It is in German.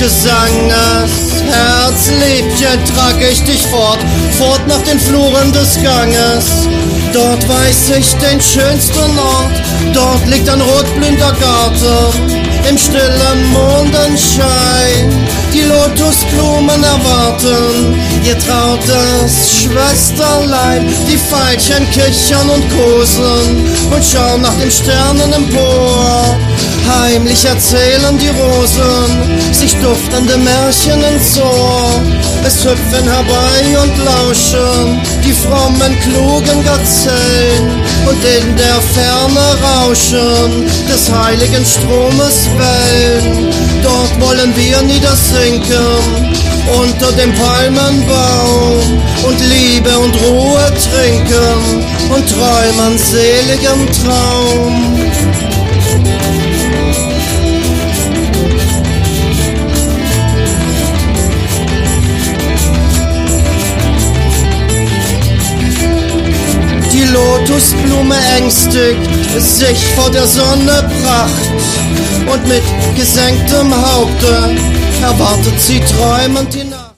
Gesanges. Herzliebchen, trag ich dich fort nach den Fluren des Ganges. Dort weiß ich den schönsten Ort, dort liegt ein rotblühender Garten. Im stillen Mondenschein die Lotusblumen erwarten. Ihr trautes Schwesterlein, die Veilchen kichern und kosen und schauen nach den Sternen empor. Heimlich erzählen die Rosen sich duftende Märchen ins Ohr. Es hüpfen herbei und lauschen die frommen, klugen Gazellen, und in der Ferne rauschen des heiligen Stromes Wellen. Dort wollen wir niedersinken unter dem Palmenbaum und Liebe und Ruhe trinken und träumen seligem Traum. Die Lotusblume ängstigt sich vor der Sonne Pracht, und mit gesenktem Haupte erwartet sie träumend die Nacht.